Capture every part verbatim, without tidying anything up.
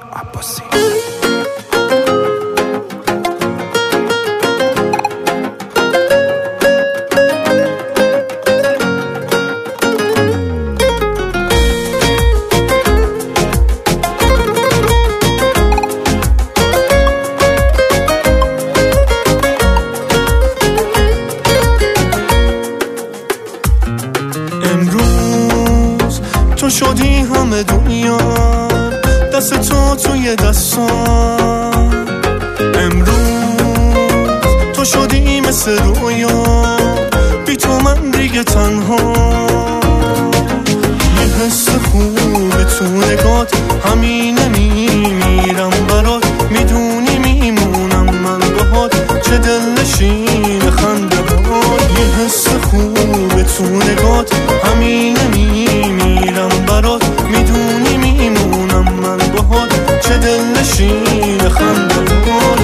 عباسی. امروز تو شدی همه دنیا، دست تو توی دستان. امروز تو شدی مثل رویا، بی تو من دیگه تنها. یه حس خوبه تو نگات، همینه میمیرم برات. میدونی میمونم من باهات، چه دلنشین خنده هات. یه حس خوبه تو نگات، همینه میمیرم برات. میدونی میمونم من باهات، چه دلنشین خنده هات.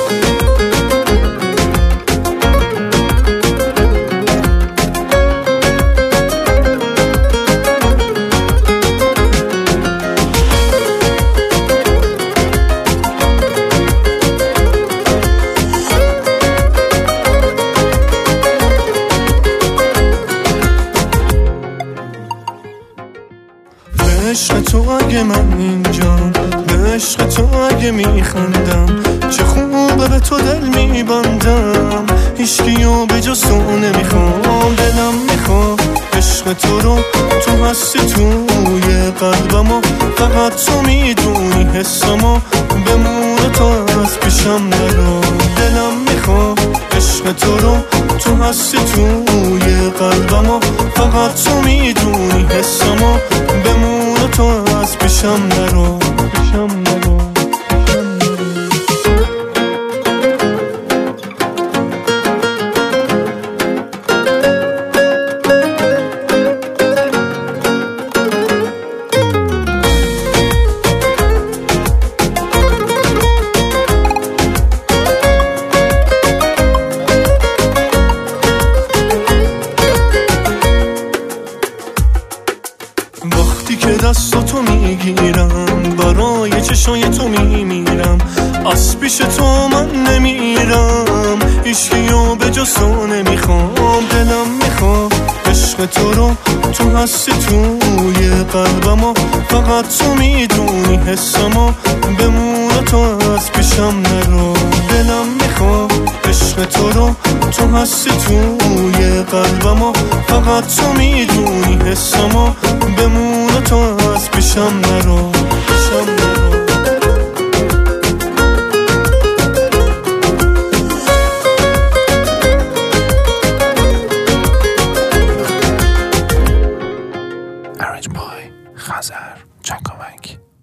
به عشق تو اگه من اینجام، به عشق تو اگه میخندم، چه خوبه به تو دل میبندم. هیچکیو به جز تو نمیخوام، دلم میخوام عشق تو رو. تو هستی توی قلبم و فقط تو میدونی حسمو. بمونه تا از پیشم نرو، دلم میخوام عشق تو رو. تو هستی توی قلبم و فقط تو میدونی حسمو. بمونه تو از پیشم نرو، پیشم نرو. وقتی که دست تو میگیرم، برای چشای تو میمیرم. از پیش تو من نمیرم، هیچکیو به جز تو نمیخوام. دلم میخوام عشق تو رو. تو هستی توی قلبم و فقط تو میدونی حسمو. بمونه تو از پیشم نرو، دلم میخوام عشق تو رو. تو هستی توی قلبم و فقط تو میدونی حسمو. بمونه تو از پیشم نرو، پیشم نرو. Arranged by Khazar Jankovic.